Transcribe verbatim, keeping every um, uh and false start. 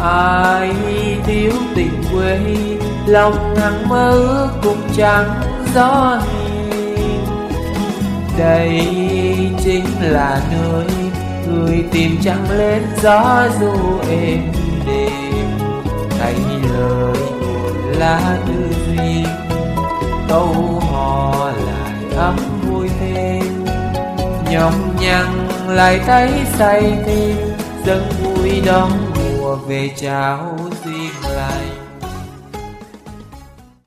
Ai thiếu tình quê, lòng hằng mơ ước cũng chẳng gió hiền. Đây chính là nơi người tìm trăng lên gió du êm đềm. Thay lời buồn lá tư duy, câu hò lại ấm vui thêm. Nhọc nhằn lại thấy say thêm, dâng vui đón mùa về chào